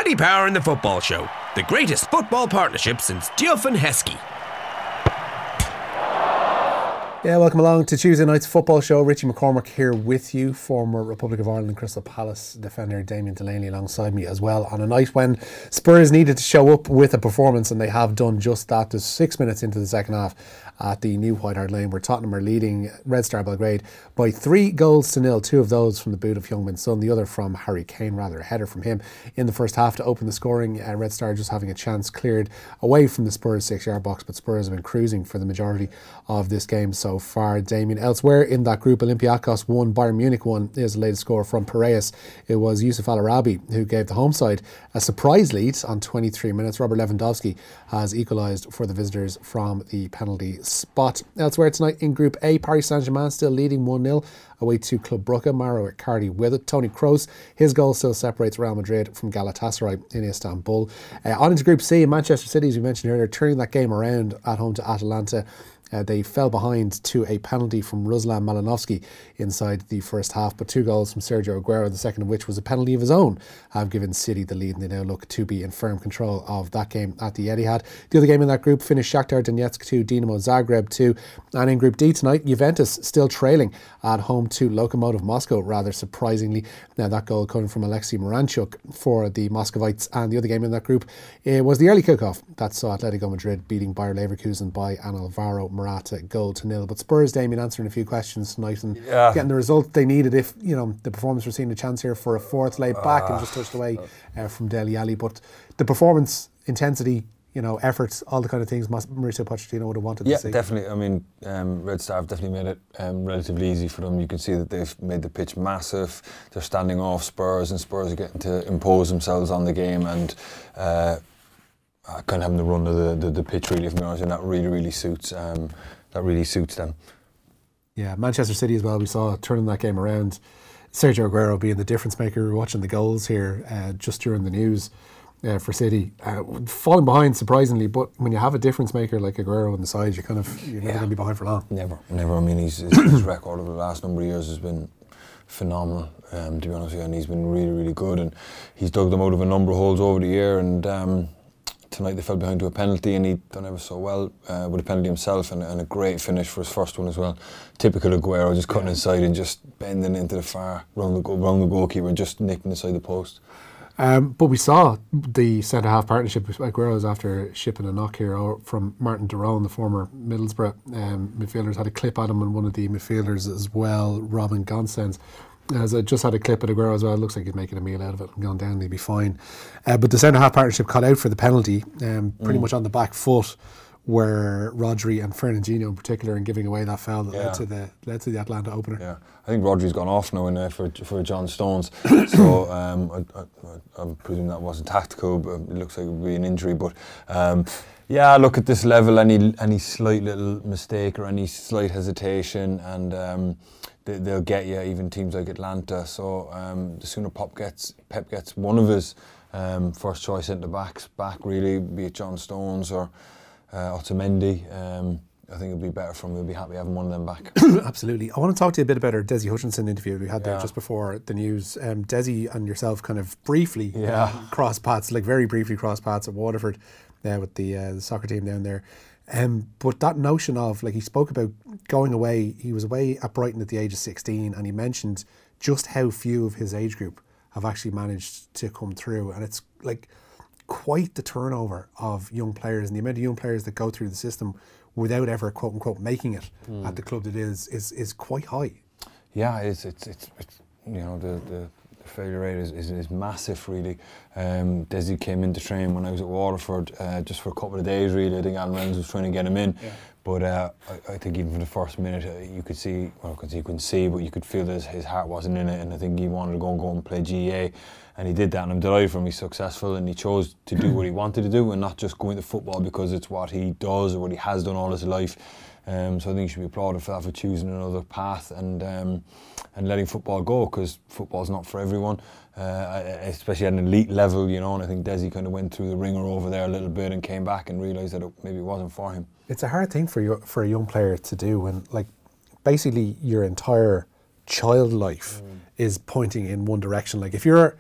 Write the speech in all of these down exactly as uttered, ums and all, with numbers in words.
Paddy Power and the Football Show, the greatest football partnership since Duff and Heskey. Yeah, welcome along to Tuesday night's football show. Richie McCormick here with you, former Republic of Ireland and Crystal Palace defender Damien Delaney alongside me as well, on a night when Spurs needed to show up with a performance, and they have done just that. There's six minutes into the second half at the new White Hart Lane, where Tottenham are leading Red Star Belgrade by three goals to nil. Two of those from the boot of Heung-min Son, the other from Harry Kane, rather a header from him in the first half to open the scoring. Uh, Red Star just having a chance cleared away from the Spurs six-yard box, but Spurs have been cruising for the majority of this game so far. Damien, elsewhere in that group, Olympiacos won, Bayern Munich won is the latest score from Piraeus. It was Yusuf Al Arabi who gave the home side a surprise lead on twenty-three minutes. Robert Lewandowski has equalised for the visitors from the penalty spot. Elsewhere tonight in Group A, Paris Saint-Germain still leading one nil away to Club Brugge. Mauro Icardi with it. Toni Kroos, his goal still separates Real Madrid from Galatasaray in Istanbul. Uh, on into Group C, Manchester City, as we mentioned earlier, turning that game around at home to Atalanta. Uh, they fell behind to a penalty from Ruslan Malinovsky inside the first half, but two goals from Sergio Aguero, the second of which was a penalty of his own, have given City the lead, and they now look to be in firm control of that game at the Etihad. The other game in that group finished Shakhtar Donetsk two, Dinamo Zagreb two, and in Group D tonight, Juventus still trailing at home to Lokomotiv Moscow, rather surprisingly. Now that goal coming from Alexei Moranchuk for the Moscovites, and the other game in that group it was the early kickoff that saw Atletico Madrid beating Bayer Leverkusen by an Alvaro Morata goal to nil. But Spurs, Damien, answering a few questions tonight and yeah. getting the result they needed if, you know, the performance were seeing a chance here for a fourth laid back uh, and just touched away uh, from Dele Alli. But the performance, intensity, you know, efforts, all the kind of things Mauricio Pochettino would have wanted yeah, to see. Yeah, definitely. I mean, um, Red Star have definitely made it um, relatively easy for them. You can see that they've made the pitch massive. They're standing off Spurs, and Spurs are getting to impose themselves on the game, and uh, kind of having the run of the, the, the pitch, really, if I'm honest, and that really, really suits um, that really suits them. Yeah, Manchester City as well, we saw turning that game around. Sergio Aguero being the difference maker. We were watching the goals here uh, just during the news uh, for City. Uh, falling behind, surprisingly, but when you have a difference maker like Aguero on the side, you kind of, you're never yeah. going to be behind for long. Never, never. I mean, he's, his, his record over the last number of years has been phenomenal, um, to be honest with you, and he's been really, really good, and he's dug them out of a number of holes over the year, and um, tonight they fell behind to a penalty, and he done ever so well uh, with a penalty himself, and, and a great finish for his first one as well. Typical Aguero, just cutting yeah. inside and just bending into the far, round the, round the goalkeeper and just nicking inside the post. Um, but we saw the centre-half partnership with Aguero's after shipping a knock here from Martin Derone, the former Middlesbrough um, midfielders. Had a clip at him, and one of the midfielders as well, Robin Gonsens, as I just had a clip at Aguero as well. It looks like he's making a meal out of it and gone down, he'd be fine. Uh, but the centre-half partnership cut out for the penalty, um, pretty mm. much on the back foot, where Rodri and Fernandinho in particular, in giving away that foul that yeah. led to the led to the Atlanta opener. Yeah, I think Rodri's gone off now in uh, for for John Stones, so um, I, I, I'm presuming that wasn't tactical, but it looks like it would be an injury. But um, yeah, look at this level, any any slight little mistake or any slight hesitation, and um, they, they'll get you. Even teams like Atlanta. So um, the sooner Pep gets Pep gets one of his um, first choice centre backs back, really, be it John Stones or Uh, Otamendi, um, I think it'll be better for him. We'll be happy having one of them back. Absolutely. I want to talk to you a bit about our Desi Hutchinson interview we had there yeah. just before the news. Um, Desi and yourself kind of briefly yeah. um, cross paths, like very briefly cross paths at Waterford uh, with the, uh, the soccer team down there. Um, but that notion of, like, he spoke about going away, he was away at Brighton at the age of sixteen, and he mentioned just how few of his age group have actually managed to come through. And it's like quite the turnover of young players, and the amount of young players that go through the system without ever quote unquote making it mm. at the club that is is is quite high. Yeah, it's it's it's, it's you know the, the failure rate is, is, is massive, really. Um, Desi came in to train when I was at Waterford uh, just for a couple of days, really. I think Alan Reynolds was trying to get him in. Yeah. But uh, I, I think even for the first minute, uh, you could see, well, you couldn't see, but you could feel that his, his heart wasn't in it, and I think he wanted to go and go and play G A, and he did that, and I'm delighted for him. He's successful, and he chose to do what he wanted to do, and not just go into football because it's what he does or what he has done all his life. Um, so I think he should be applauded for that, for choosing another path and um, and letting football go, because football's not for everyone, uh, especially at an elite level, you know. And I think Desi kind of went through the ringer over there a little bit and came back and realised that it maybe it wasn't for him. It's a hard thing for you, for a young player to do when, like, basically your entire child life mm. is pointing in one direction. Like, if you're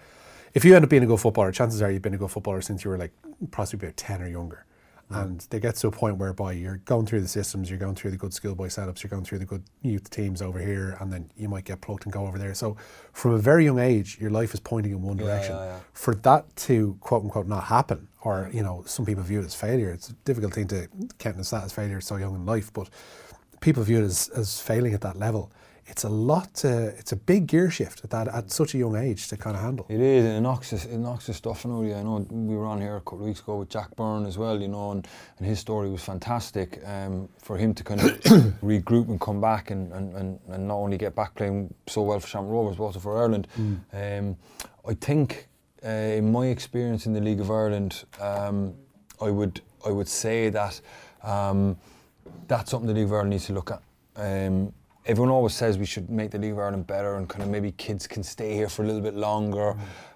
if you end up being a good footballer, chances are you've been a good footballer since you were like possibly about ten or younger. And they get to a point whereby you're going through the systems, you're going through the good schoolboy setups, you're going through the good youth teams over here, and then you might get plucked and go over there. So from a very young age, your life is pointing in one Yeah, direction. yeah, yeah. For that to, quote unquote, not happen, or, you know, some people view it as failure. It's a difficult thing to count as that as failure so young in life, but people view it as, as failing at that level. It's a lot to, it's a big gear shift at that at such a young age to kind of handle. It is, and it knocks the, it knocks the stuff out of you. I know we were on here a couple of weeks ago with Jack Byrne as well, you know, and, and his story was fantastic. Um, for him to kind of regroup and come back and, and, and, and not only get back playing so well for Shamrock Rovers, but also for Ireland. Mm. Um, I think, uh, in my experience in the League of Ireland, um, I would I would say that um, that's something the League of Ireland needs to look at. Um, Everyone always says we should make the League of Ireland better and kind of maybe kids can stay here for a little bit longer. Mm.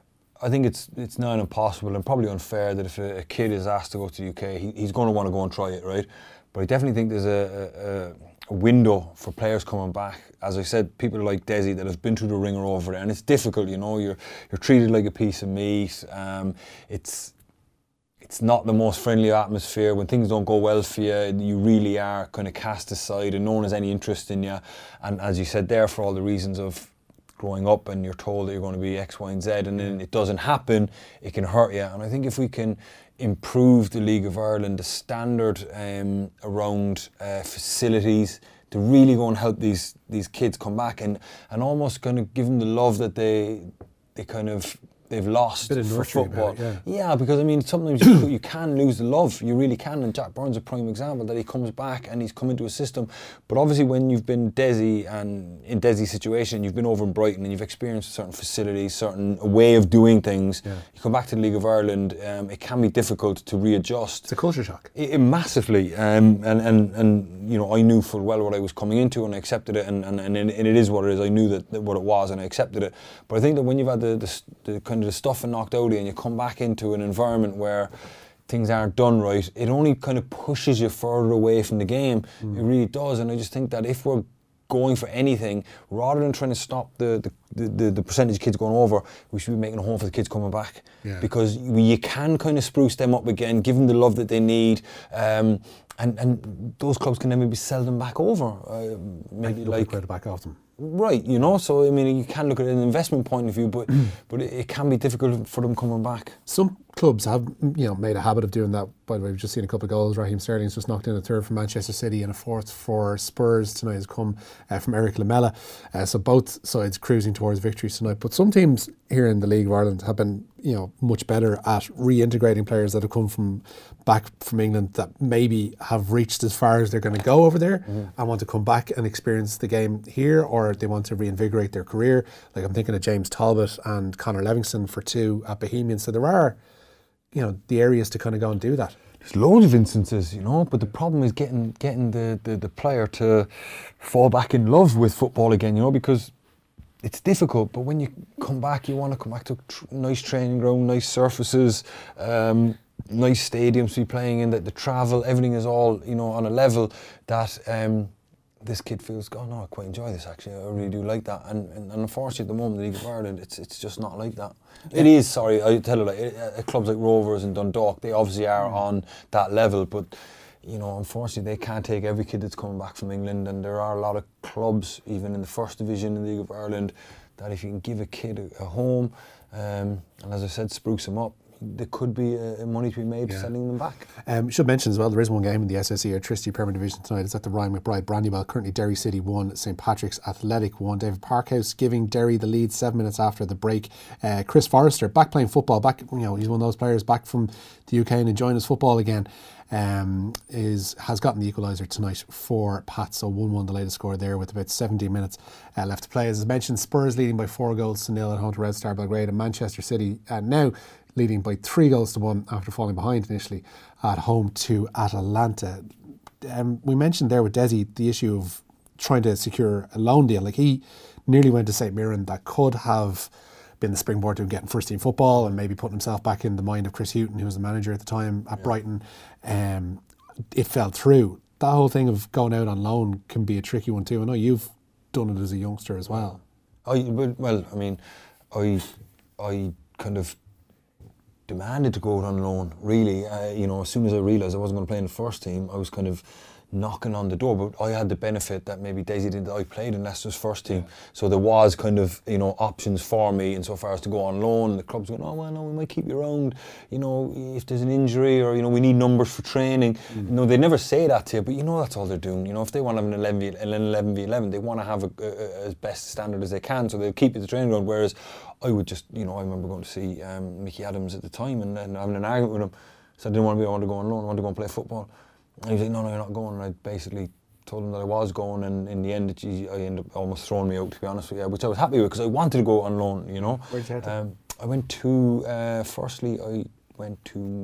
I think it's it's not impossible and probably unfair that if a, a kid is asked to go to the U K, he, he's going to want to go and try it, right? But I definitely think there's a, a, a window for players coming back. As I said, people like Desi that have been through the ringer over there, and it's difficult, you know. You're you're treated like a piece of meat. Um, it's It's not the most friendly atmosphere. When things don't go well for you, you really are kind of cast aside and no one has any interest in you. And as you said there, for all the reasons of growing up and you're told that you're going to be X, Y and Z and then it doesn't happen, it can hurt you. And I think if we can improve the League of Ireland, the standard um, around uh, facilities, to really go and help these these kids come back and, and almost kind of give them the love that they they kind of they've lost for football. It, yeah. yeah, because I mean, sometimes you, you can lose the love. You really can. And Jack Byrne's a prime example that he comes back and he's come into a system. But obviously, when you've been Desi and in Desi's situation, you've been over in Brighton and you've experienced certain facilities, certain way of doing things. Yeah. You come back to the League of Ireland, um, it can be difficult to readjust. It's a culture shock. It, it massively. Um, and, and, and, you know, I knew full well what I was coming into and I accepted it. And, and, and it is what it is. I knew that, that what it was and I accepted it. But I think that when you've had the, the, the kind of the stuff and knocked out of you and you come back into an environment where things aren't done right, it only kind of pushes you further away from the game. Mm. It really does. And I just think that if we're going for anything, rather than trying to stop the the, the, the percentage of kids going over, we should be making a home for the kids coming back. Yeah. Because we, you can kind of spruce them up again, give them the love that they need, um, and, and those clubs can then maybe sell them back over. Uh, maybe like to back off them. Right, you know, so I mean, you can look at it an investment point of view, but but it, it can be difficult for them coming back. Some clubs have, you know, made a habit of doing that. By the way, we've just seen a couple of goals. Raheem Sterling's just knocked in a third for Manchester City and a fourth for Spurs tonight has come uh, from Eric Lamela. Uh, so both sides cruising towards victories tonight. But some teams here in the League of Ireland have been, you know, much better at reintegrating players that have come from back from England that maybe have reached as far as they're going to go over there mm. and want to come back and experience the game here, or they want to reinvigorate their career. Like I'm thinking of James Talbot and Conor Livingston for two at Bohemian. So there are, you know, the areas to kind of go and do that. There's loads of instances, you know, but the problem is getting getting the, the, the player to fall back in love with football again, you know, because it's difficult, but when you come back, you want to come back to tr- nice training ground, nice surfaces, um, nice stadiums to be playing in, that the travel, everything is all, you know, on a level that um, this kid feels, oh no, I quite enjoy this actually, I really do like that. And, and, and unfortunately at the moment, the League of Ireland, it's it's just not like that. Yeah. It is, sorry, I tell you, like, it, uh, clubs like Rovers and Dundalk, they obviously are mm. on that level, but you know, unfortunately they can't take every kid that's coming back from England, and there are a lot of clubs, even in the first division in the League of Ireland, that if you can give a kid a, a home, um, and as I said, spruce them up, there could be uh, money to be made yeah. sending them back. Um, should mention as well, there is one game in the S S E Electricity Premier Division tonight. It's at the Ryan McBride Brandywell. Currently Derry City won, St Patrick's Athletic won. David Parkhouse giving Derry the lead seven minutes after the break. Uh, Chris Forrester back playing football. Back, you know, he's one of those players back from the U K and enjoying his football again. Um, is has gotten the equaliser tonight for Pat, so one one the latest score there with about seventeen minutes uh, left to play. As I mentioned, Spurs leading by four goals to nil at home to Red Star Belgrade, and Manchester City uh, now leading by three goals to one after falling behind initially at home to Atalanta. Um, we mentioned there with Desi the issue of trying to secure a loan deal. Like he nearly went to Saint Mirren, that could have been the springboard to him getting first team football and maybe putting himself back in the mind of Chris Hughton, who was the manager at the time at yeah. Brighton. Um, it fell through. That whole thing of going out on loan can be a tricky one too. I know you've done it as a youngster as well. I well, I mean, I I kind of demanded to go out on loan, really. Uh, you know, as soon as I realised I wasn't going to play in the first team, I was kind of knocking on the door. But I had the benefit that maybe Daisy didn't. I played in Leicester's first team, so there was kind of, you know, options for me insofar as to go on loan. The club's going, oh well, no, we might keep you around. You know, if there's an injury, or you know, we need numbers for training. Mm. You know, they never say that to you, but you know that's all they're doing. You know, if they want to have an eleven v eleven, they want to have a, a, a, as best standard as they can, so they'll keep you at the training ground. Whereas I would just, you know, I remember going to see um, Mickey Adams at the time and, and having an argument with him. So I didn't want to be, I wanted to go on loan, I wanted to go and play football. And he was like, no, no, you're not going. And I basically told him that I was going, and in the end, it, I ended up almost throwing me out, to be honest with you, which I was happy with because I wanted to go on loan, you know. Where did you head to? Um, I went to, uh, firstly, I went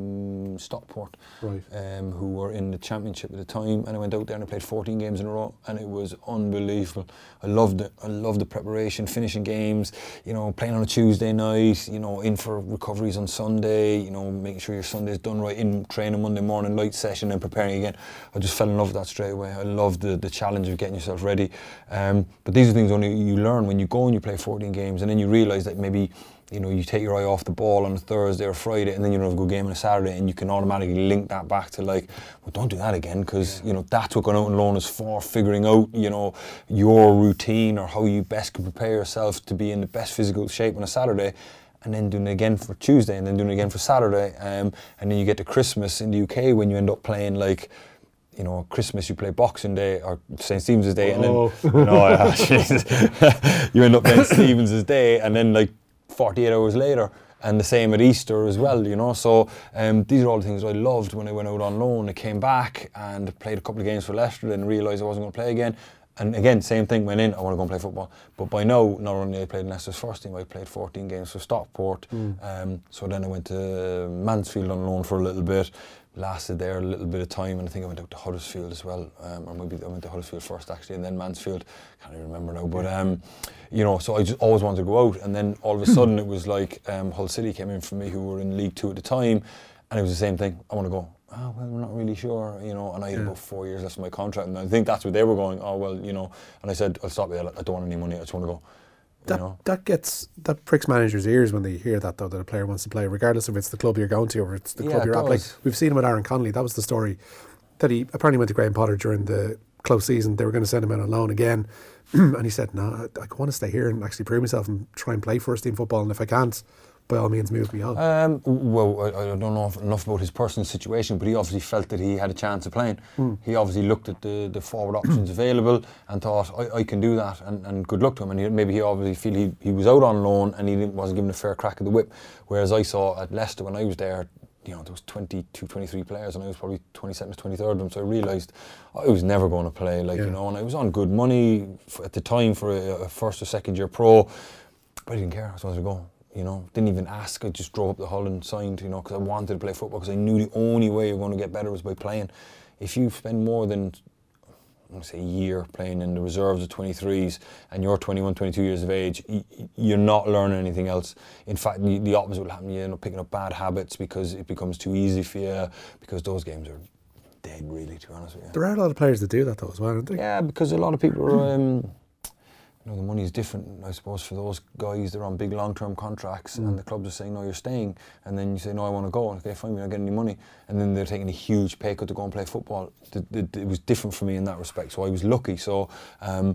to Stockport, right. um, who were in the championship at the time, and I went out there and I played fourteen games in a row, and it was unbelievable. I loved it. I loved the preparation, finishing games, you know, playing on a Tuesday night, you know, in for recoveries on Sunday, you know, making sure your Sunday's done right, in training Monday morning, light session, and preparing again. I just fell in love with that straight away. I loved the, the challenge of getting yourself ready. Um, but these are things only you learn when you go and you play fourteen games, and then you realise that maybe, you know, you take your eye off the ball on a Thursday or Friday, and then you don't have a good game on a Saturday, and you can automatically link that back to like, well, don't do that again, because, yeah. you know, that's what going out on loan is for, figuring out, you know, your routine or how you best can prepare yourself to be in the best physical shape on a Saturday, and then doing it again for Tuesday, and then doing it again for Saturday, um, and then you get to Christmas in the U K when you end up playing like, you know, Christmas you play Boxing Day or Saint Stephen's Day, and oh. then, you know, uh, Jesus, you end up playing Stephen's Day, and then like forty-eight hours later, and the same at Easter as well, you know. So um, these are all the things I loved when I went out on loan. I came back and played a couple of games for Leicester, then realised I wasn't going to play again. And again, same thing, went in, I want to go and play football. But by now, not only I played in Leicester's first team, I played fourteen games for Stockport. Mm. Um, so then I went to Mansfield on loan for a little bit, lasted there a little bit of time, and I think I went out to Huddersfield as well, um, or maybe I went to Huddersfield first actually, and then Mansfield, can't even remember now, but um, you know, so I just always wanted to go out, and then all of a sudden it was like um, Hull City came in for me, who were in League Two at the time, and it was the same thing, I want to go. Oh, well, we're not really sure, you know, and I had yeah. about four years left of my contract, and I think that's what they were going, oh, well, you know, and I said, I'll stop you, I don't want any money, I just want to go. That, you know? that gets, that pricks managers' ears when they hear that, though, that a player wants to play, regardless if it's the club you're going to or it's the club yeah, you're at. Like, we've seen him with Aaron Connolly, that was the story, that he apparently went to Graham Potter during the close season, they were going to send him out on loan again, and he said, no, I, I want to stay here and actually prove myself and try and play first team football, and if I can't, by all means move me on. Um, well, I, I don't know enough about his personal situation, but he obviously felt that he had a chance of playing. Mm. He obviously looked at the, the forward options available and thought, I, I can do that, and, and good luck to him. And he, maybe he obviously feel he, he was out on loan and he didn't, wasn't given a fair crack of the whip. Whereas I saw at Leicester when I was there, you know, there was twenty-two, twenty-three players, and I was probably twenty-second to twenty-third of them, so I realised I was never going to play, like, yeah. you know, and I was on good money for, at the time for a, a first or second year pro, but I didn't care, I just wanted to go. You know, didn't even ask, I just drove up the Hull and signed, you know, because I wanted to play football, because I knew the only way you're going to get better was by playing. If you spend more than, I'm going to say a year playing in the reserves of twenty-threes and you're twenty-one, twenty-two years of age, y you're not learning anything else. In fact, the, the opposite will happen. You end up picking up bad habits because it becomes too easy for you, because those games are dead, really, to be honest with you. There are a lot of players that do that, though, as well, aren't they? Yeah, because a lot of people are... Um, You know, the money is different, I suppose, for those guys. They're on big long-term contracts, mm. and the clubs are saying, no, you're staying. And then you say, no, I want to go. Okay, fine, we're not getting any money. And then they're taking a huge pay cut to go and play football. It, it, it was different for me in that respect, so I was lucky. So um,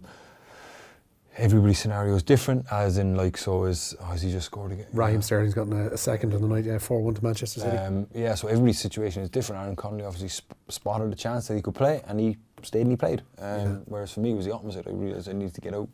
everybody's scenario is different, as in, like, so is, oh, has he just scored again? Raheem yeah. Sterling's gotten a, a second on the night, yeah, four one to Manchester City. Um, yeah, so everybody's situation is different. Aaron Connolly obviously sp spotted a chance that he could play, and he stayed and he played. Um, yeah. Whereas for me, it was the opposite. I realised I needed to get out.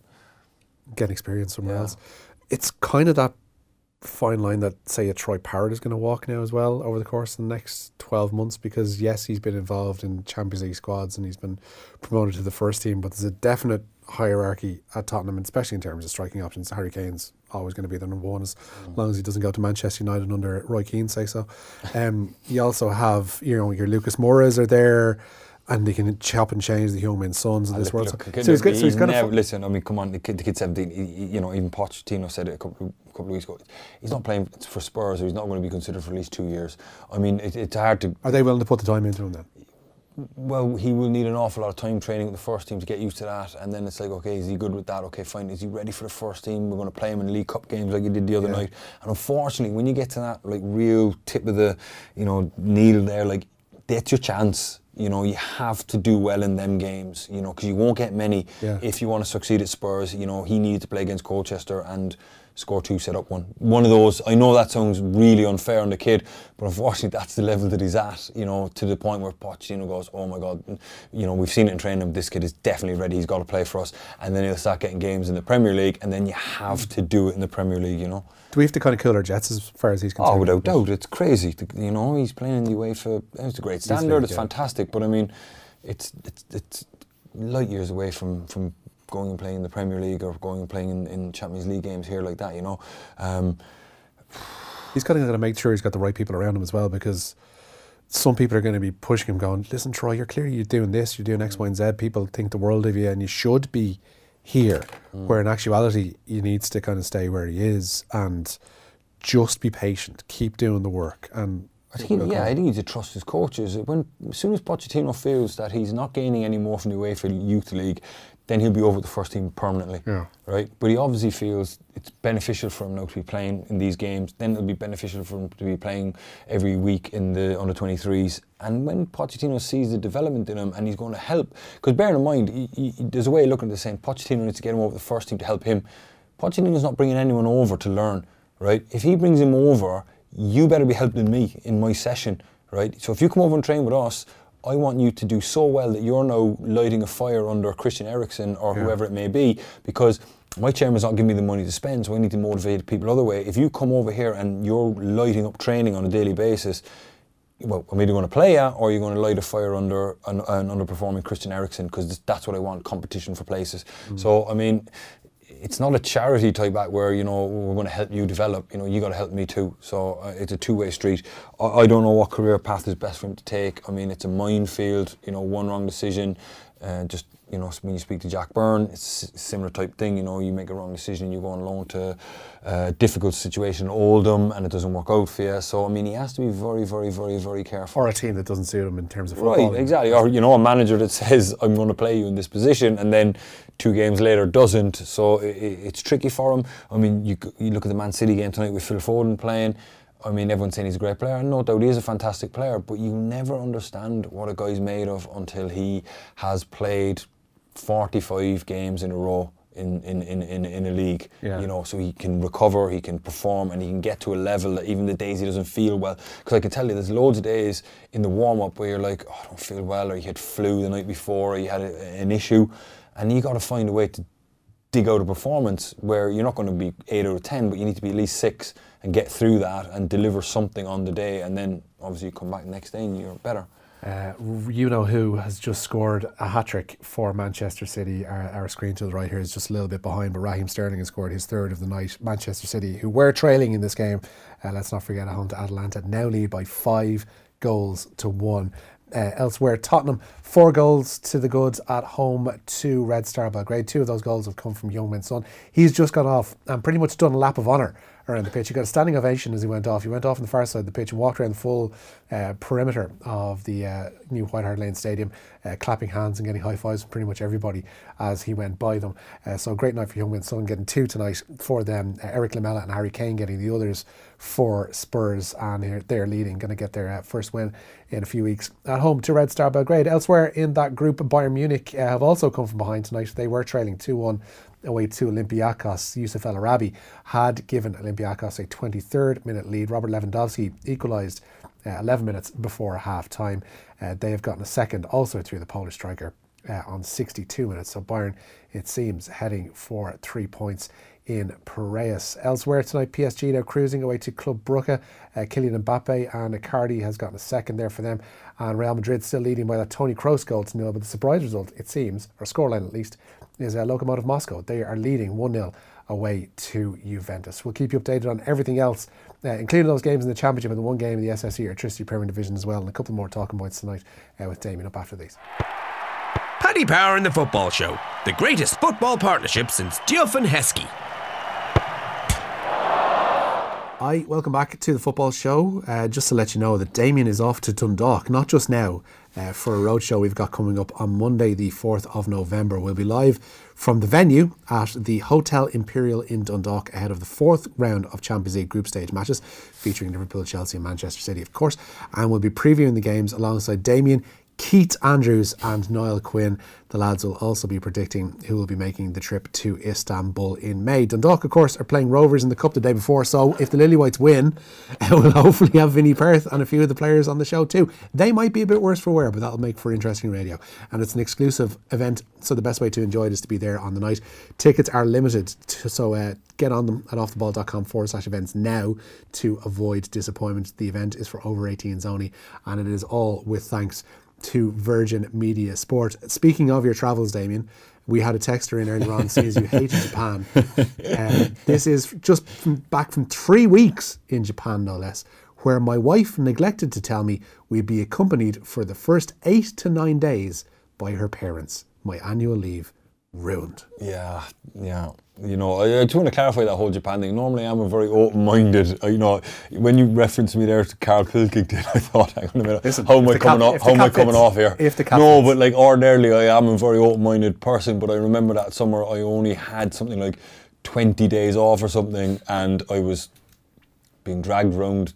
Get experience somewhere yeah. else. It's kind of that fine line that, say, a Troy Parrott is going to walk now as well over the course of the next twelve months, because yes, he's been involved in Champions League squads and he's been promoted to the first team, but there's a definite hierarchy at Tottenham, and especially in terms of striking options. Harry Kane's always going to be the number one as mm. long as he doesn't go to Manchester United under Roy Keane, say so. Um, you also have, you know, your Lucas Moura's are there, and they can chop and change the Heung-min Sons of this world. Look, so, so he's good. So he's kind of listen. I mean, come on, the kid, the kid's seventeen. He, he, you know, even Pochettino said it a couple, a couple of weeks ago. He's not playing for Spurs, or he's not going to be considered for at least two years. I mean, it, it's hard to. Are they willing to put the time into him then? well, he will need an awful lot of time training with the first team to get used to that, and then it's like, okay, is he good with that? Okay, fine. Is he ready for the first team? We're going to play him in League Cup games like he did the other yeah. night. And unfortunately, when you get to that like real tip of the, you know, needle there, like that's your chance. You know, you have to do well in them games. You know, because you won't get many yeah. if you want to succeed at Spurs. You know, he needed to play against Colchester and score two, set up one. One of those, I know that sounds really unfair on the kid, but unfortunately that's the level that he's at, you know, to the point where Pochettino goes, oh my God, you know, we've seen it in training, this kid is definitely ready, he's got to play for us. And then he'll start getting games in the Premier League, and then you have to do it in the Premier League, you know. Do we have to kind of cool our jets as far as he's concerned? Oh, without doubt, it's crazy. You know, he's playing in the UEFA, it's a great standard, league, it's yeah. fantastic, but I mean, it's, it's, it's light years away from, from going and playing in the Premier League or going and playing in, in Champions League games here like that, you know. Um, he's kind of got to make sure he's got the right people around him as well, because some people are going to be pushing him going, listen Troy, you're clearly you're doing this, you're doing X, Y and Z, people think the world of you and you should be here, mm. where in actuality he needs to kind of stay where he is and just be patient, keep doing the work. And I think, yeah, I think he needs to trust his coaches. When, as soon as Pochettino feels that he's not gaining any more from the UEFA Youth League, then he'll be over the first team permanently, yeah. right? But he obviously feels it's beneficial for him now to be playing in these games. Then it'll be beneficial for him to be playing every week in the under twenty-threes. And when Pochettino sees the development in him and he's going to help, because bear in mind, he, he, there's a way of looking at this saying Pochettino needs to get him over the first team to help him. Pochettino's not bringing anyone over to learn, right? If he brings him over, you better be helping me in my session, right? So if you come over and train with us, I want you to do so well that you're now lighting a fire under Christian Eriksen or yeah. whoever it may be, because my chairman's not giving me the money to spend, so I need to motivate people other way. If you come over here and you're lighting up training on a daily basis, well, I'm either going to play you or you're going to light a fire under an, an underperforming Christian Eriksen, because that's what I want, competition for places. Mm. So, I mean, it's not a charity type act where, you know, we're going to help you develop, you know, you got to help me too. So uh, it's a two-way street. I, I don't know what career path is best for him to take. I mean, it's a minefield, you know, one wrong decision. Uh, just, you know, when you speak to Jack Byrne, it's a similar type thing, you know, you make a wrong decision, you go on loan to a difficult situation in Oldham and it doesn't work out for you. So, I mean, he has to be very, very, very, very careful. Or a team that doesn't suit him in terms of football. Right, exactly. Or, you know, a manager that says, I'm going to play you in this position, and then two games later doesn't. So it, it's tricky for him. I mean, you, you look at the Man City game tonight with Phil Foden playing. I mean, everyone's saying he's a great player, and no doubt he is a fantastic player, but you never understand what a guy's made of until he has played forty-five games in a row in, in, in, in, in a league, yeah. you know, so he can recover, he can perform, and he can get to a level that even the days he doesn't feel well, because I can tell you there's loads of days in the warm-up where you're like, oh, I don't feel well, or you had flu the night before, or you had a, an issue, and you got to find a way to dig out a performance where you're not going to be eight out of ten, but you need to be at least six and get through that and deliver something on the day, and then obviously you come back the next day and you're better. Uh, you know who has just scored a hat-trick for Manchester City. Our, our screen to the right here is just a little bit behind, but Raheem Sterling has scored his third of the night. Manchester City, who were trailing in this game, uh, let's not forget, at home to Atalanta, now lead by five goals to one. Uh, elsewhere, Tottenham, four goals to the goods at home to Red Star Belgrade. Two of those goals have come from Heung-min Son. He's just got off and pretty much done a lap of honour around the pitch. He got a standing ovation as he went off. He went off on the far side of the pitch and walked around the full uh, perimeter of the uh, new White Hart Lane Stadium, uh, clapping hands and getting high fives from pretty much everybody as he went by them. Uh, so great night for Heung-min Son, getting two tonight for them. Uh, Eric Lamela and Harry Kane getting the others for Spurs, and they're, they're leading, going to get their uh, first win in a few weeks at home to Red Star Belgrade. Elsewhere in that group, Bayern Munich uh, have also come from behind tonight. They were trailing two one away to Olympiacos. Yusuf El Arabi had given Olympiacos a twenty-third minute lead. Robert Lewandowski equalised uh, eleven minutes before half time. Uh, they have gotten a second also through the Polish striker uh, on sixty-two minutes. So Bayern, it seems, heading for three points in Piraeus. Elsewhere tonight, P S G now cruising away to Club Brugge. Uh, Kylian Mbappe and Icardi has gotten a second there for them, and Real Madrid still leading by that Toni Kroos goal to nil. But the surprise result, it seems, or scoreline at least, is uh, Lokomotiv Moscow. They are leading one nil away to Juventus. We'll keep you updated on everything else, uh, including those games in the Championship and the one game in the S S E Electricity Premier Division as well, and a couple more talking points tonight uh, with Damien up after these. Paddy Power in the Football Show, the greatest football partnership since Diouf and Heskey. Hi, welcome back to the football show. Uh, just to let you know that Damien is off to Dundalk, not just now, uh, for a road show we've got coming up on Monday the fourth of November. We'll be live from the venue at the Hotel Imperial in Dundalk ahead of the fourth round of Champions League group stage matches featuring Liverpool, Chelsea and Manchester City, of course. And we'll be previewing the games alongside Damien, Keith Andrews and Niall Quinn. The lads will also be predicting who will be making the trip to Istanbul in May. Dundalk, of course, are playing Rovers in the Cup the day before, so if the Lilywhites win, we'll hopefully have Vinnie Perth and a few of the players on the show too. They might be a bit worse for wear, but that'll make for interesting radio. And it's an exclusive event, so the best way to enjoy it is to be there on the night. Tickets are limited, to, so uh, get on them at offtheball.com forward slash events now to avoid disappointment. The event is for over eighteens only, and it is all with thanks to Virgin Media Sport. Speaking of your travels, Damien, we had a texter in earlier on saying you hated Japan. Um, this is just from, back from three weeks in Japan, no less, where my wife neglected to tell me we'd be accompanied for the first eight to nine days by her parents. My annual leave ruined. Yeah, yeah. You know, I, I just want to clarify that whole Japan thing. Normally I'm a very open-minded, you know, when you referenced me there to Carl Pilkington, I thought, hang on a minute, Listen, how am I coming off, how am I coming off here? If the cap no, fits. but like ordinarily I am a very open-minded person, but I remember that summer I only had something like twenty days off or something, and I was being dragged around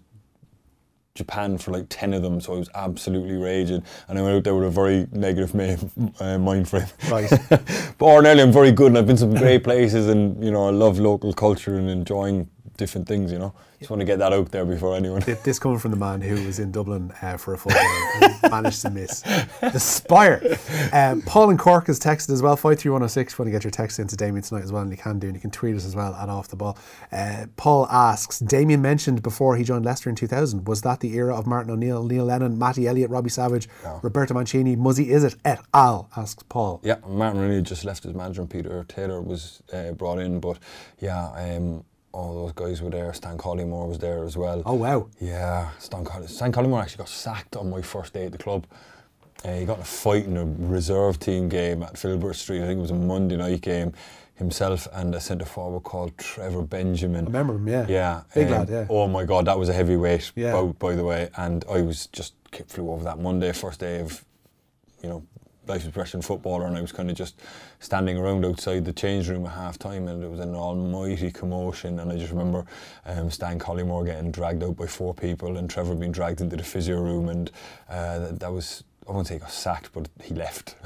Japan for like ten of them, so I was absolutely raging, and I went out there with a very negative ma- uh, mind frame. Right. But ordinarily I'm very good, and I've been to some great places, and you know I love local culture and enjoying different things, you know. Just want to get that out there before anyone. This coming from the man who was in Dublin uh, for a full day and managed to miss the Spire. Um, Paul in Cork has texted as well, five three one oh six. If you want to get your text into Damien tonight as well, and you can do, and you can tweet us as well at Off the Ball. Uh, Paul asks, Damien mentioned before he joined Leicester in two thousand, was that the era of Martin O'Neill, Neil Lennon, Matty Elliott, Robbie Savage, no. Roberto Mancini, Muzzy, is it? Et al, asks Paul. Yeah, Martin O'Neill just left as manager and Peter Taylor was uh, brought in, but yeah, um, all those guys were there. Stan Collymore was there as well. Oh wow. Yeah, Stan, Coll- Stan Collymore actually got sacked on my first day at the club. Uh, he got in a fight in a reserve team game at Filbert Street. I think it was a Monday night game. Himself and a centre forward called Trevor Benjamin. I remember him, yeah. Yeah. Big um, lad, yeah. Oh my God, that was a heavyweight yeah. bout, by the way. And I was just flew over that Monday, first day of, you know, life as a professional footballer, and I was kind of just standing around outside the change room at half time, and it was an almighty commotion. And I just remember um, Stan Collymore getting dragged out by four people and Trevor being dragged into the physio room, and uh, that, that was, I won't say he got sacked, but he left.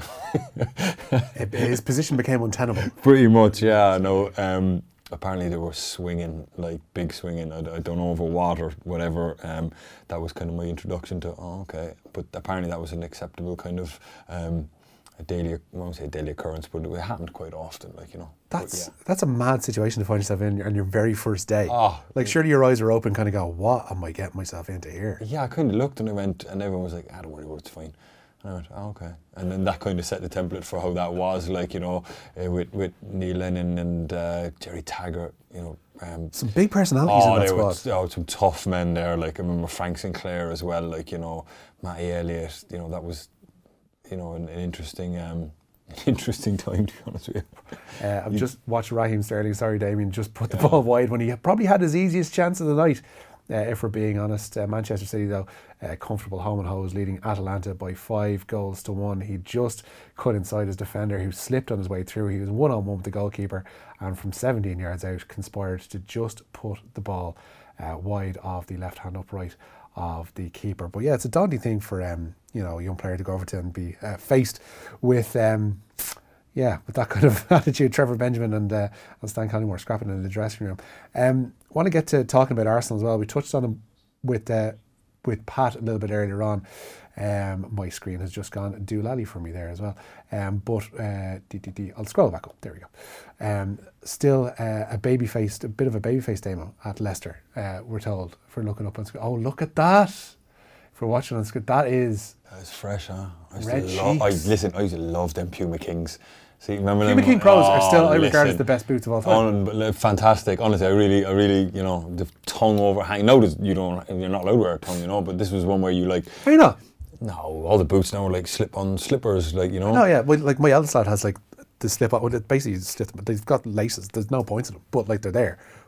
His position became untenable. Pretty much, yeah. No, um, apparently they were swinging, like big swinging. I, I don't know over what or whatever. Um, that was kind of my introduction to, oh, okay. But apparently that was an acceptable kind of um, a daily, I won't say a daily occurrence, but it happened quite often, like, you know. That's but, yeah. that's a mad situation to find yourself in on your very first day. Oh, like, surely your eyes are open, kind of go, what am I getting myself into here? Yeah, I kind of looked and I went, and everyone was like, ah, don't worry about it, it's fine. And I went, oh, okay. And then that kind of set the template for how that was, like, you know, uh, with, with Neil Lennon and uh, Jerry Taggart, you know. Um, some big personalities oh, in that squad. Were, oh, some tough men there. Like, I remember Frank Sinclair as well, like, you know, Matty Elliott, you know, that was, you know, an, an interesting um, interesting time, to be honest with you. Uh, I've you just watched Raheem Sterling, sorry Damien, just put the yeah. ball wide when he probably had his easiest chance of the night. Uh, if we're being honest, uh, Manchester City though, uh, comfortable home and hose, leading Atalanta by five goals to one. He just cut inside his defender, who slipped on his way through. He was one on one with the goalkeeper, and from seventeen yards out, conspired to just put the ball uh, wide of the left hand upright of the keeper. But yeah, it's a daunting thing for um, you know, a young player to go over to and be uh, faced with. Um, Yeah, with that kind of attitude, Trevor Benjamin and, uh, and Stan Collymore scrapping in the dressing room. Um, want to get to talking about Arsenal as well. We touched on them with uh, with Pat a little bit earlier on. Um, my screen has just gone doolally for me there as well. Um, but uh, dee, dee, dee, I'll scroll back up. There we go. Um, still uh, a baby-faced, a bit of a baby-faced demo at Leicester. Uh, we're told for looking up on screen. Oh, look at that! For watching on screen, that is. That's fresh, huh? I used red to lo- I, cheeks. listen, I used to love them Puma Kings. See, remember Puma them? King Pros oh, are still, I regard listen, as the best boots of all time. Un- fantastic, honestly. I really, I really, you know, the tongue overhang. No, you don't. You're not allowed to wear a tongue, you know. But this was one where you like. Are you not? No, all the boots now are like slip-on slippers, like, you know. No, yeah. Well, like my eldest lad has like the slip-on. Well, basically, slip, but they've got laces. There's no points in them, but like they're there.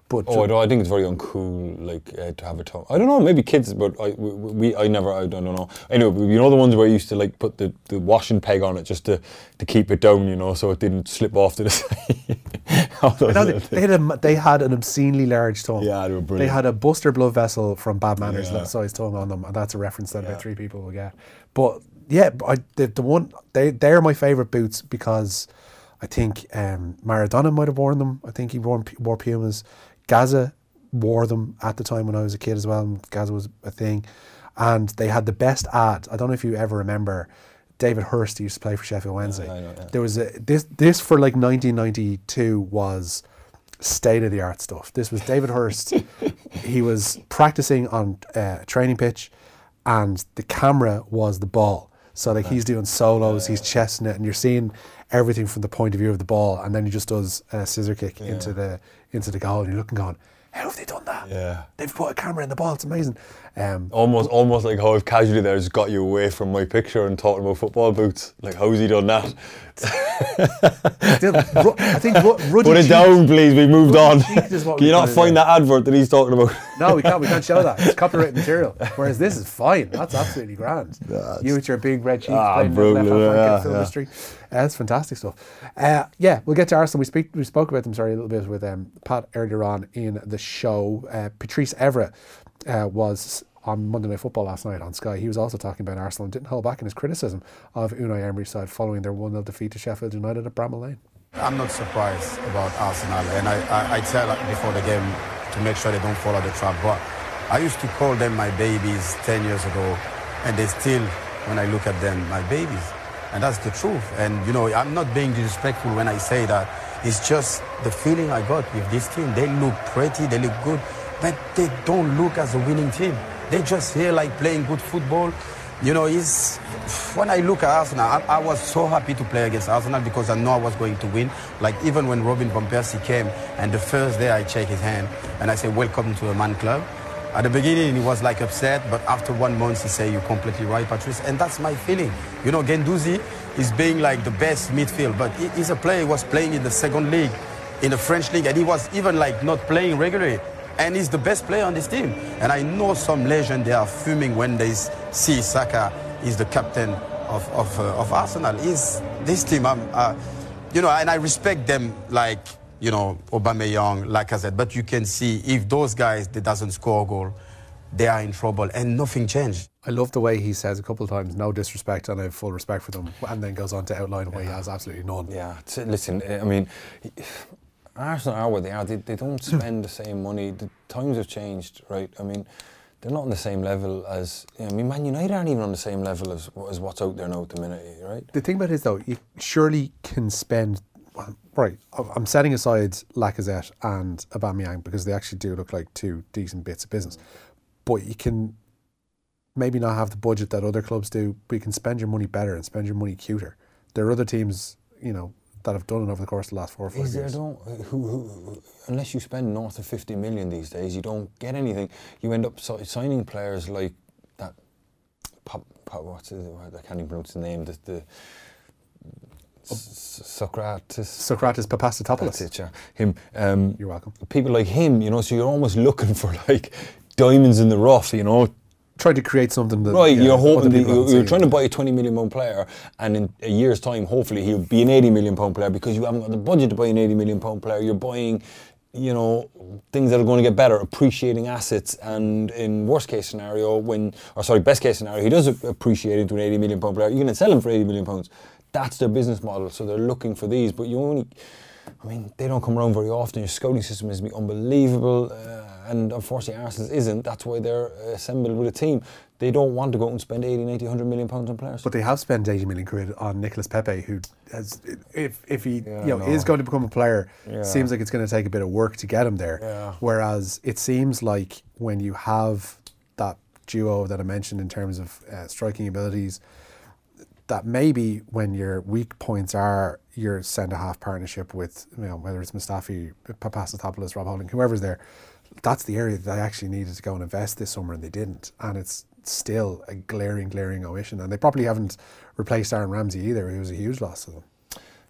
But oh, I, don't, I think it's very uncool, like uh, to have a tongue. I don't know, maybe kids, but I, we, we, I never, I don't know. Anyway, you know the ones where you used to like put the, the washing peg on it just to, to keep it down, you know, so it didn't slip off to the side. No, they, they, had a, they had an obscenely large tongue. Yeah, they were brilliant. They had a Buster blood vessel from Bad Manners Yeah. size tongue on them, and that's a reference that Yeah. about three people will get. But yeah, I, the, the one they they're my favourite boots because I think um, Maradona might have worn them. I think he wore, wore Pumas. Gaza wore them at the time when I was a kid as well. Gaza was a thing, and they had the best ad. I don't know if you ever remember. David Hurst used to play for Sheffield Wednesday. Yeah, I know, yeah. There was a this this for like nineteen ninety-two was state of the art stuff. This was David Hurst. He was practicing on uh, a training pitch, and the camera was the ball. So like he's doing solos, he's chesting it, and you're seeing everything from the point of view of the ball, and then he just does a scissor kick Yeah. into the into the goal, and you're looking going, how have they done that? Yeah. They've put a camera in the ball. It's amazing. Um, Almost, almost like how I've casually there just got you away from my picture and talking about football boots. Like, how's he done that? still, Ru- I think Ru- Ruddy Put it Cheek- down, please. We moved on. Ruddy Cheek is what Can we you not put it find in. that advert that he's talking about? No, we can't. We can't show that. It's copyright material. Whereas this is fine. That's absolutely grand. You with your big red cheeks Ah, playing brutal, left half flank yeah, in film yeah. history. Uh, that's fantastic stuff. Uh, yeah, we'll get to Arsenal. We speak. We spoke about them. Sorry, a little bit with um, Pat earlier on in the show. Uh, Patrice Evra uh, was on Monday Night Football last night on Sky. He was also talking about Arsenal and didn't hold back in his criticism of Unai Emery's side following their one nil defeat to Sheffield United at Bramall Lane. I'm not surprised about Arsenal, and I, I, I tell before the game to make sure they don't fall out the trap. But I used to call them my babies ten years ago, and they still, when I look at them, my babies. And that's the truth. And, you know, I'm not being disrespectful when I say that. It's just the feeling I got with this team. They look pretty, they look good, but they don't look as a winning team. They just here like playing good football. You know, it's, when I look at Arsenal, I, I was so happy to play against Arsenal because I know I was going to win. Like even when Robin Van Persie came and the first day I shake his hand and I say, welcome to a man club. At the beginning, he was like upset, but after one month, he said, you're completely right, Patrice. And that's my feeling. You know, Guendouzi is being like the best midfield, but he, he's a player who was playing in the second league, in the French league, and he was even like not playing regularly. And he's the best player on this team. And I know some legend, they are fuming when they see Saka is the captain of, of, uh, of Arsenal. Is this team, um, uh, you know, and I respect them like, you know, Aubameyang, Lacazette, but you can see if those guys, they doesn't score a goal, they are in trouble and nothing changed. I love the way he says a couple of times, no disrespect, and I have full respect for them, and then goes on to outline why he has absolutely none. Yeah, t- listen, I mean, Arsenal are where they are. They, they don't spend the same money. The times have changed, right? I mean, they're not on the same level as, you know, I mean, Man United aren't even on the same level as, as what's out there now at the minute, right? The thing about it is, though, you surely can spend, well, right, I'm setting aside Lacazette and Aubameyang because they actually do look like two decent bits of business. But you can maybe not have the budget that other clubs do, but you can spend your money better and spend your money cuter. There are other teams, you know, that have done it over the course of the last four or five Is there years. don't, who, who, who, unless you spend north of fifty million these days, you don't get anything. You end up so, signing players like that, pop, pop, what's his, I can't even pronounce the name, the, the S- Socrates. Socrates Papastotopoulos. That's it, yeah. Him. Um, You're welcome. People like him, you know, so you're almost looking for like diamonds in the rough, you know. Trying to create something that, Right, yeah, you're other hoping that people you're, haven't you're seen. trying to buy a twenty million pound player, and in a year's time, hopefully, he'll be an eighty million pound player because you haven't got the budget to buy an eighty million pound player. You're buying, you know, things that are going to get better, appreciating assets, and in worst case scenario, when, or sorry, best case scenario, he does appreciate into an eighty million pound player, you're going to sell him for eighty million pounds. That's their business model, so they're looking for these, but you only, I mean, they don't come around very often. Your scouting system is unbelievable, uh, and unfortunately Arsenal isn't. That's why they're assembled with a team. They don't want to go out and spend eighty, ninety, one hundred million pounds on players. But they have spent eighty million quid on Nicolas Pepe, who has, if if he Yeah, you know no. is going to become a player, Yeah. seems like it's going to take a bit of work to get him there. Yeah. Whereas it seems like when you have that duo that I mentioned in terms of uh, striking abilities, that maybe when your weak points are your centre half partnership with, you know, whether it's Mustafi, Papastotopoulos, Rob Holding, whoever's there, that's the area that they actually needed to go and invest this summer, and they didn't. And it's still a glaring, glaring omission. And they probably haven't replaced Aaron Ramsey either, who was a huge loss to them.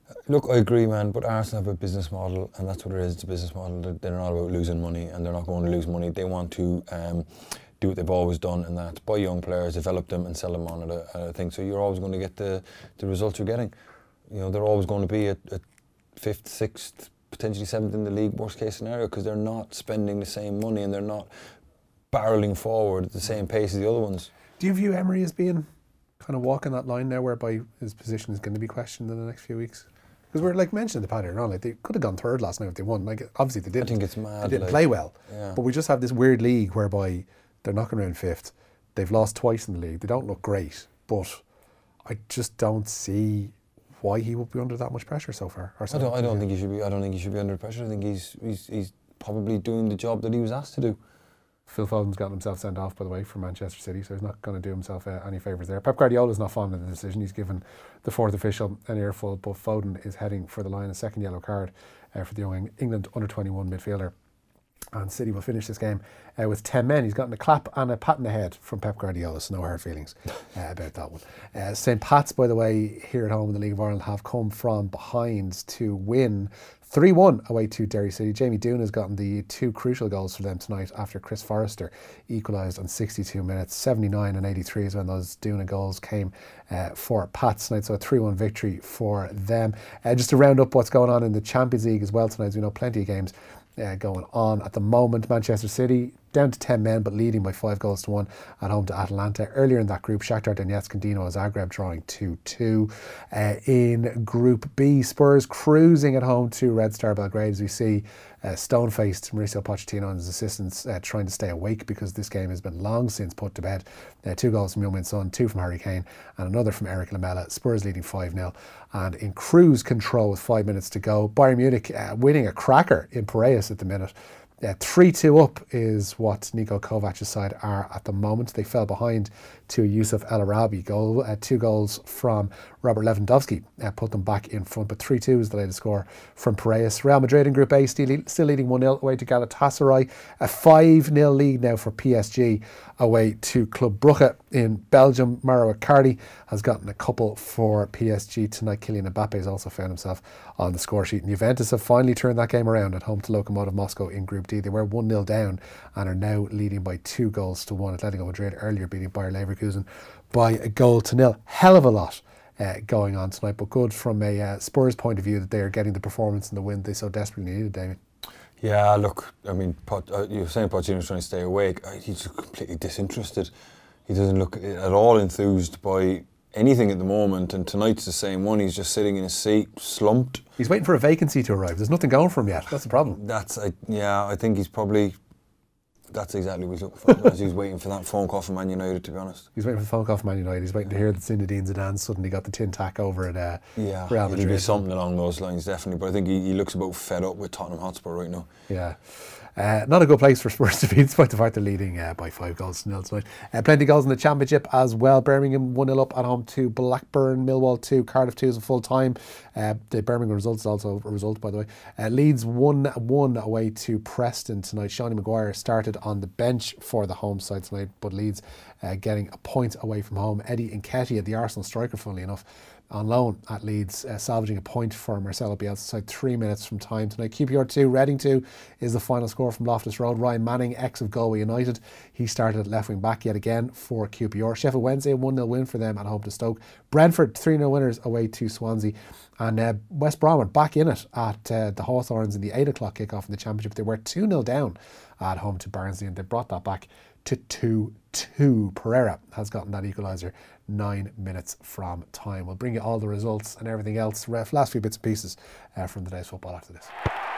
Look, I agree, man, but Arsenal have a business model, and that's what it is. It's a business model. They're, they're not about losing money, and they're not going to lose money. They want to um, do what they've always done, and that's buy young players, develop them, and sell them on at a, at a thing. So you're always going to get the, the results you're getting. You know, they're always going to be at, at fifth, sixth, potentially seventh in the league, worst case scenario, because they're not spending the same money and they're not barrelling forward at the same pace as the other ones. Do you view Emery as being kind of walking that line now whereby his position is going to be questioned in the next few weeks? Because we're like mentioning the pattern on, like they could have gone third last night if they won. Like obviously they didn't. I think it's mad. They didn't like, play well. Yeah. But we just have this weird league whereby they're knocking around fifth. They've lost twice in the league. They don't look great, but I just don't see why he would be under that much pressure so far. Or I don't. I don't think he should be. I don't think he should be under pressure. I think he's he's he's probably doing the job that he was asked to do. Phil Foden's gotten himself sent off, by the way, from Manchester City, so he's not going to do himself uh, any favours there. Pep Guardiola's not fond of the decision. He's given the fourth official an earful, but Foden is heading for the line, a second yellow card uh, for the young England under twenty-one midfielder. And City will finish this game uh, with ten men. He's gotten a clap and a pat in the head from Pep Guardiola, so no hard feelings uh, about that one. Uh, Saint Pat's, by the way, here at home in the League of Ireland, have come from behind to win three one away to Derry City. Jamie Doon has gotten the two crucial goals for them tonight after Chris Forrester equalised on sixty-two minutes. seventy-nine and eighty-three is when those Doona goals came uh, for Pats tonight, so a three one victory for them. Uh, just to round up what's going on in the Champions League as well tonight, as we know, plenty of games Uh, going on at the moment. Manchester City down to ten men but leading by five goals to one at home to Atalanta. Earlier in that group, Shakhtar Donetsk and Dinamo Zagreb drawing two two. Uh, in Group B, Spurs cruising at home to Red Star Belgrade, as we see uh, stone-faced Mauricio Pochettino and his assistants uh, trying to stay awake because this game has been long since put to bed. Uh, two goals from Heung-min Son, two from Harry Kane and another from Eric Lamela. Spurs leading five nil and in cruise control with five minutes to go. Bayern Munich uh, winning a cracker in Piraeus at the minute. Uh, three two up is what Niko Kovac's side are at the moment. They fell behind to a Yusuf El Arabi goal. Uh, two goals from Robert Lewandowski uh, put them back in front, but three two is the latest score from Piraeus. Real Madrid in Group A still, still leading one nil away to Galatasaray. A five nil lead now for P S G away to Club Brugge in Belgium. Mauro Icardi has gotten a couple for P S G tonight. Kylian Mbappe has also found himself on the score sheet. And Juventus have finally turned that game around at home to Lokomotiv Moscow in Group D. They were one nil down and are now leading by two goals to one. Atletico Madrid earlier beating Bayer Leverkusen by a goal to nil. Hell of a lot uh, going on tonight, but good from a uh, Spurs point of view that they are getting the performance and the win they so desperately needed, Damien. Yeah, look, I mean, Pot, uh, you were saying Pochettino's trying to stay awake. Uh, he's completely disinterested. He doesn't look at all enthused by anything at the moment, and tonight's the same one. He's just sitting in his seat, slumped. He's waiting for a vacancy to arrive. There's nothing going for him yet. That's the problem. That's, uh, yeah, I think he's probably, that's exactly what he's looking for. As he's waiting for that phone call from Man United, to be honest. He's waiting for the phone call from Man United. He's waiting to hear that Zinedine Zidane suddenly got the tin tack over at uh, yeah, Real Madrid. It'll be something along those lines, definitely. But I think he, he looks about fed up with Tottenham Hotspur right now. Yeah. Uh, not a good place for Spurs to be, despite the fact they're leading uh, by five goals to nil tonight. Uh, plenty of goals in the Championship as well. Birmingham one nil up at home to Blackburn. Millwall two, Cardiff two is a full time. Uh, the Birmingham result is also a result, by the way. Uh, Leeds one one away to Preston tonight. Shawnee Maguire started on the bench for the home side tonight, but Leeds uh, getting a point away from home. Eddie Nketiah, the Arsenal striker, funnily enough, on loan at Leeds, uh, salvaging a point for Marcelo Bielsa's side three minutes from time tonight. Q P R two, Reading two is the final score from Loftus Road. Ryan Manning, ex of Galway United, he started at left wing back yet again for Q P R. Sheffield Wednesday, one nil win for them at home to Stoke. Brentford, three nil winners away to Swansea. And uh, West Brom back in it at uh, the Hawthorns in the eight o'clock kickoff in the Championship. They were two nil down at home to Barnsley, and they brought that back to two two. Pereira has gotten that equaliser nine minutes from time. We'll bring you all the results and everything else, ref, last few bits and pieces uh, from today's football after this.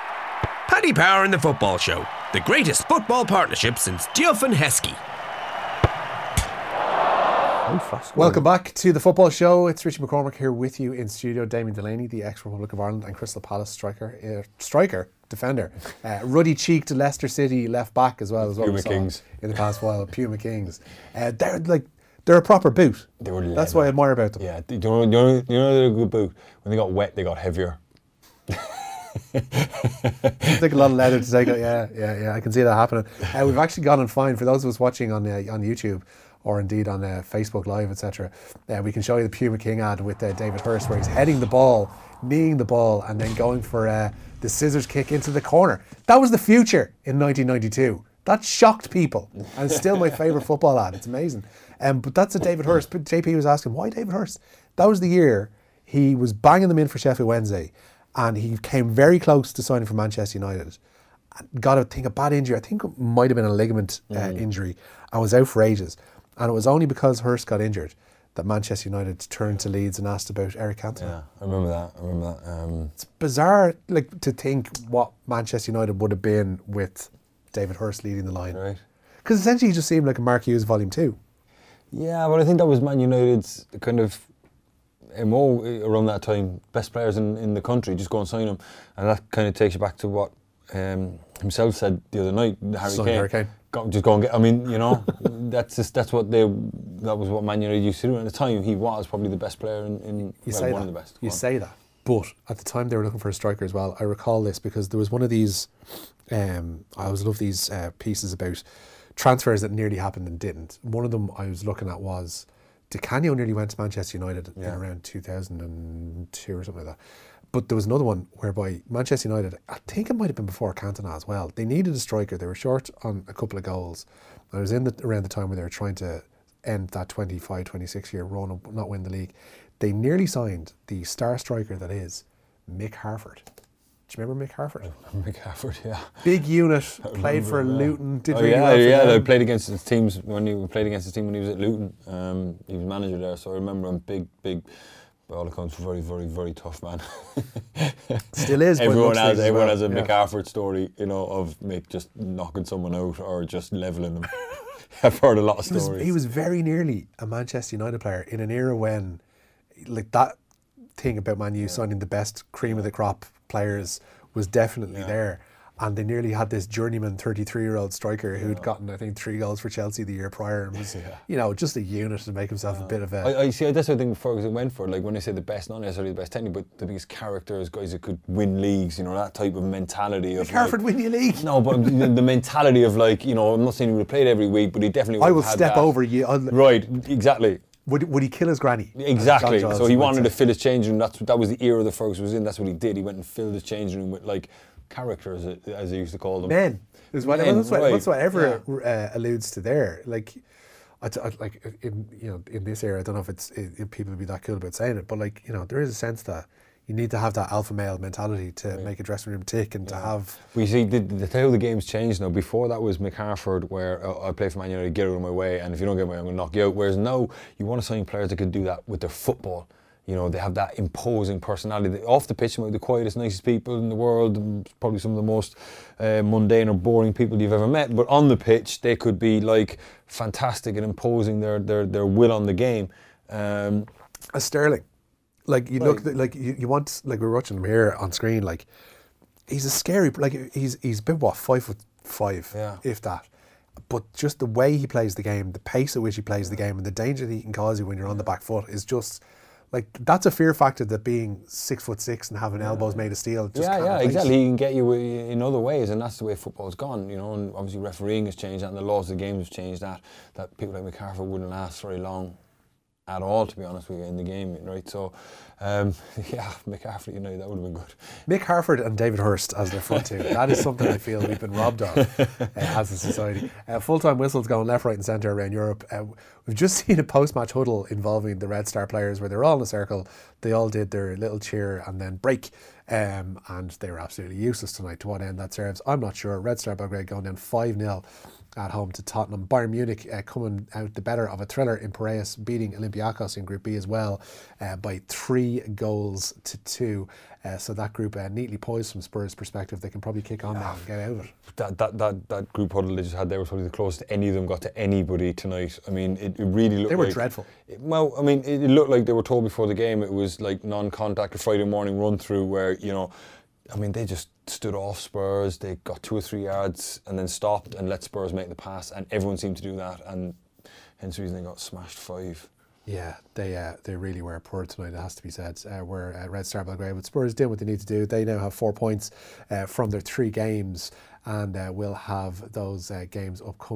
Paddy Power and the Football Show, the greatest football partnership since Diouf and Heskey. Welcome back to the Football Show. It's Richie McCormick here with you in studio. Damien Delaney, the ex-Republic of Ireland and Crystal Palace striker, uh, striker, defender. Uh, ruddy-cheeked Leicester City left back as well as well. Puma Kings in the past while. Puma Kings. Uh, they're like they're a proper boot. They were. That's what I admire about them. Yeah, you know, you know, you know they're a good boot. When they got wet, they got heavier. It's like a lot of leather to take out. Yeah, yeah, yeah. I can see that happening. Uh, we've actually gone and find, for those of us watching on uh, on YouTube or indeed on uh, Facebook Live, et cetera, uh, we can show you the Puma King ad with uh, David Hirst, where he's heading the ball, kneeing the ball, and then going for uh, the scissors kick into the corner. That was the future in nineteen ninety-two. That shocked people, and it's still my favourite football ad. It's amazing. Um, but that's a David Hirst. But J P was asking, why David Hirst? That was the year he was banging them in for Sheffield Wednesday, and he came very close to signing for Manchester United. Got, I think, a bad injury. I think it might have been a ligament uh, mm. injury, and was out for ages. And it was only because Hirst got injured that Manchester United turned to Leeds and asked about Eric Cantona. Yeah, I remember that. I remember that. Um, it's bizarre, like, to think what Manchester United would have been with David Hirst leading the line. Right. Because essentially he just seemed like a Mark Hughes Volume two. Yeah, but I think that was Man United's kind of M O around that time. Best players in, in the country, just go and sign them. And that kind of takes you back to what um, himself said the other night, Harry Son Kane. Harry Kane. Go, just go and get, I mean, you know, that's just, that's what they, that was what Man United used to do. And at the time, he was probably the best player in, in you well, say one that. of the best. You one. say that. But at the time they were looking for a striker as well. I recall this because there was one of these, um, I always love these uh, pieces about transfers that nearly happened and didn't. One of them I was looking at was Di Canio nearly went to Manchester United yeah. in around two thousand two or something like that. But there was another one whereby Manchester United, I think it might have been before Cantona as well, they needed a striker. They were short on a couple of goals. And it was in the, around the time where they were trying to end that twenty-five, twenty-six year run and not win the league. They nearly signed the star striker that is Mick Harford. Do you remember Mick Harford? Mick Harford, yeah. Big unit, played for yeah. Luton, did oh, really yeah, well for yeah, them. they played against his teams when he played against his team when he was at Luton. Um, he was manager there, so I remember him. Big, big. By all accounts, very, very, very tough man. Still is. Everyone has, everyone well. has a yeah. Mick Harford story, you know, of Mick just knocking someone out or just levelling them. I've heard a lot of he stories. Was, he was very nearly a Manchester United player in an era when, like, that thing about Man U yeah. signing the best cream of the crop players was definitely yeah. there. And they nearly had this journeyman thirty-three-year-old striker who'd yeah. gotten, I think, three goals for Chelsea the year prior and was, yeah. you know, just a unit to make himself yeah. a bit of a... I, I see, that's what I think Ferguson went for. Like, when I say the best, not necessarily the best technique, but the biggest characters, guys that could win leagues, you know, that type of mentality of... Harford like, win you a league? No, but the, the mentality of, like, you know, I'm not saying he would have played every week, but he definitely would I will have had step that. over you. I'll, right, exactly. Would, would he kill his granny? Exactly. So he wanted to fill his changing room. That's, that was the era that Ferguson was in. That's what he did. He went and filled his changing room with, like, characters, as they used to call them. Men. Is what, Men, that's, what, right. that's what ever yeah. uh, alludes to there. Like, I, I, like in you know in this era, I don't know if it's if people would be that cool about saying it, but like you know there is a sense that you need to have that alpha male mentality to right. make a dressing room tick and yeah. to have. We see the, the how the game's changed now. Before that was Mick Harford, where uh, I play for Man United, get out of my way, and if you don't get my way, I'm going to knock you out. Whereas now you want to sign players that can do that with their football. You know, they have that imposing personality. They, off the pitch, they're the quietest, nicest people in the world, and probably some of the most uh, mundane or boring people you've ever met. But on the pitch, they could be like fantastic and imposing their their, their will on the game. Um, As Sterling, like you right. look, like you, you want, like we're watching him here on screen. Like he's a scary, like he's he's been what five foot five, yeah. if that. But just the way he plays the game, the pace at which he plays the game, and the danger that he can cause you when you're on the back foot is just. Like, that's a fear factor that being six foot six and having yeah. elbows made of steel just yeah, can't yeah, replace. exactly. He can get you in other ways, and that's the way football's gone, you know. And obviously, refereeing has changed that, and the laws of the game have changed that. That people like Mick Harford wouldn't last very long at all, to be honest with you, in the game, right? So, um, yeah, Mick Harford, you know, that would have been good. Mick Harford and David Hirst as their front two. That is something I feel we've been robbed of uh, as a society. Uh, full-time whistles going left, right and centre around Europe. Uh, we've just seen a post-match huddle involving the Red Star players where they're all in a circle. They all did their little cheer and then break. Um, and they were absolutely useless tonight. To what end that serves, I'm not sure. Red Star Belgrade going down five nil at home to Tottenham. Bayern Munich uh, coming out the better of a thriller in Piraeus, beating Olympiacos in Group B as well uh, by three goals to two. Uh, so that group uh, neatly poised from Spurs' perspective. They can probably kick on now and get out of it. That that that that group huddle they just had there was probably the closest any of them got to anybody tonight. I mean, it, it really looked. They were like, dreadful. It, well, I mean, it, it looked like they were told before the game it was like non-contact, a Friday morning run through where you know. I mean, they just stood off Spurs. They got two or three yards and then stopped and let Spurs make the pass, and everyone seemed to do that, and hence the reason they got smashed five. Yeah, they uh, they really were poor tonight, it has to be said. Uh, where uh, Red Star Belgrade, but Spurs did what they need to do. They now have four points uh, from their three games, and uh, will have those uh, games upcoming.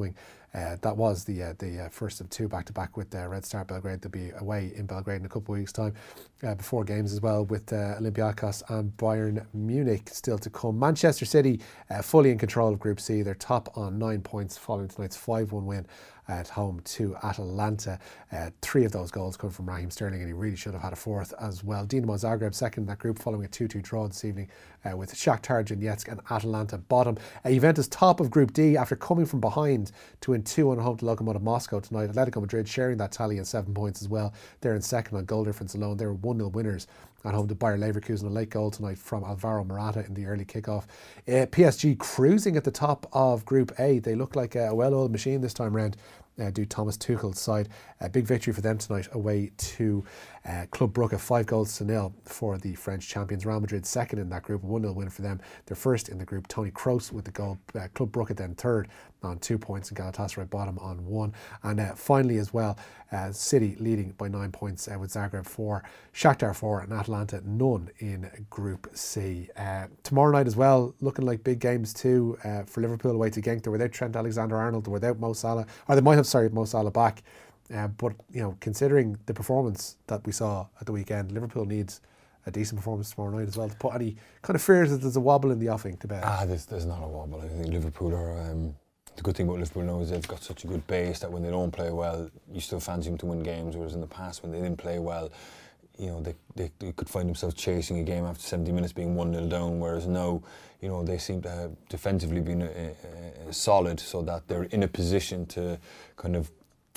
Uh, that was the uh, the uh, first of two back-to-back with uh, Red Star Belgrade. They'll be away in Belgrade in a couple of weeks' time. Uh, before games as well with uh, Olympiacos and Bayern Munich still to come. Manchester City uh, fully in control of Group C. They're top on nine points following tonight's five one win at home to Atalanta. Uh, three of those goals come from Raheem Sterling, and he really should have had a fourth as well. Dinamo Zagreb second in that group following a two two draw this evening uh, with Shakhtar Donetsk and Atalanta bottom. Uh, Juventus top of Group D after coming from behind to win two one home to Lokomotiv Moscow tonight. Atletico Madrid sharing that tally at seven points as well. They're in second on goal difference alone. They're one nil winners at home to Bayer Leverkusen. A late goal tonight from Alvaro Morata in the early kickoff. Uh, P S G cruising at the top of Group A. They look like a well-oiled machine this time round. Uh, do Thomas Tuchel's side. A big victory for them tonight away to uh, Club Brugge, five goals to nil for the French champions. Real Madrid second in that group, a one nil win for them. They're first in the group. Toni Kroos with the goal. Uh, Club Brugge then third on two points and Galatasaray bottom on one. And uh, finally as well, uh, City leading by nine points uh, with Zagreb four, Shakhtar four and Atalanta none in Group C. Uh, tomorrow night as well, looking like big games too uh, for Liverpool away to Genk. They're without Trent Alexander-Arnold, they're without Mo Salah, or they might have, sorry, Mo Salah back. Uh, but, you know, considering the performance that we saw at the weekend, Liverpool needs a decent performance tomorrow night as well to put any kind of fears that there's a wobble in the offing to bed. Ah, there's, there's not a wobble. I think Liverpool are... Um, the good thing about Liverpool now is they've got such a good base that when they don't play well, you still fancy them to win games, whereas in the past when they didn't play well, you know, they, they, they could find themselves chasing a game after seventy minutes being one nil down, whereas now, you know, they seem to have defensively been uh, uh, solid so that they're in a position to kind of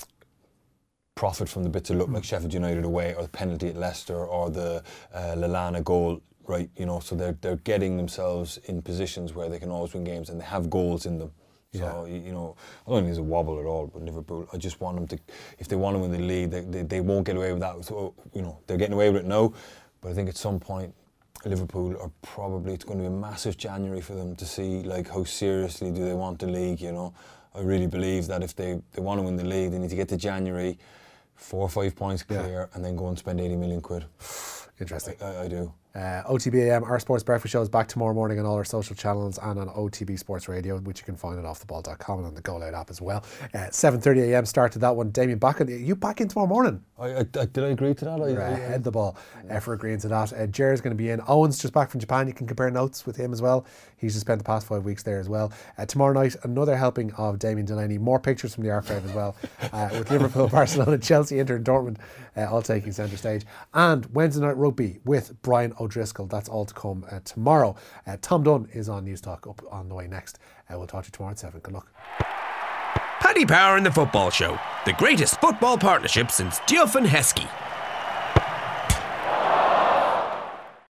profit from the bits of luck like Sheffield United away or the penalty at Leicester or the uh, Lallana goal, right, you know, so they're, they're getting themselves in positions where they can always win games and they have goals in them. So, yeah. you know, I don't think there's a wobble at all with Liverpool. I just want them to, if they want to win the league, they, they, they won't get away with that. So, you know, they're getting away with it now, but I think at some point, Liverpool are probably, it's going to be a massive January for them to see, like, how seriously do they want the league, you know. I really believe that if they, they want to win the league, they need to get to January, four or five points clear, yeah. and then go and spend eighty million quid. Interesting. I, I, I do. Uh, O T B A M, our Sports Breakfast Show is back tomorrow morning on all our social channels and on O T B Sports Radio, which you can find at off the ball dot com and on the Go Loud app as well. Uh, seven thirty a m started that one. Damien, back in, you back in tomorrow morning? I, I, did I agree to that? You're I, ahead of the ball uh, for agreeing to that. Uh, Jer's going to be in. Owen's just back from Japan. You can compare notes with him as well. He's just spent the past five weeks there as well. Uh, tomorrow night, another helping of Damien Delaney. More pictures from the archive as well, uh, with Liverpool, Barcelona, Chelsea, Inter and Dortmund uh, all taking centre stage. And Wednesday night rugby with Brian O'Driscoll. That's all to come uh, tomorrow. Uh, Tom Dunn is on News Talk up on the way next. Uh, we'll talk to you tomorrow at seven. Good luck. Paddy Power in the Football Show, the greatest football partnership since Diouf and Heskey.